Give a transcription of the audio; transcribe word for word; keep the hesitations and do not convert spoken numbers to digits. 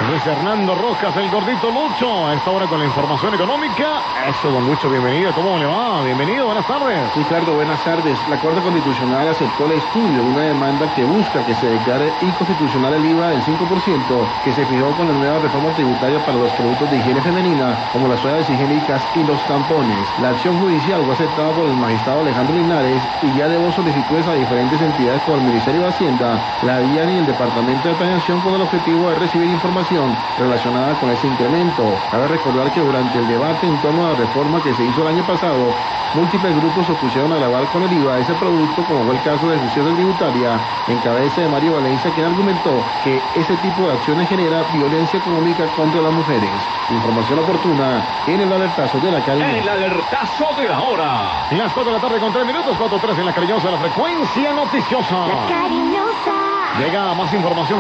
Luis Fernando Rojas, el gordito Lucho, a esta hora con la información económica. Eso, don Lucho, bienvenido. ¿Cómo le va? Bienvenido, buenas tardes. Ricardo, buenas tardes. La Corte Constitucional aceptó el estudio de una demanda que busca que se declare inconstitucional el I V A del cinco por ciento que se fijó con la nueva reforma tributaria para los productos de higiene femenina, como las toallas higiénicas y los tampones. La acción judicial fue aceptada por el magistrado Alejandro Linares y ya debo solicitudes a diferentes entidades como el Ministerio de Hacienda, la DIAN y el Departamento de Planeación con el objetivo de recibir información relacionada con ese incremento. Cabe recordar que durante el debate en torno a la reforma que se hizo el año pasado, múltiples grupos se opusieron a gravar con el I V A ese producto, como fue el caso de Justicia Tributaria, en cabeza de Mario Valencia, quien argumentó que ese tipo de acciones genera violencia económica contra las mujeres. Información oportuna en el alertazo de la calle. El alertazo de la hora. Las cuatro de la tarde con tres minutos, cuatro tres en la cariñosa, la frecuencia noticiosa. La cariñosa. Llega más información.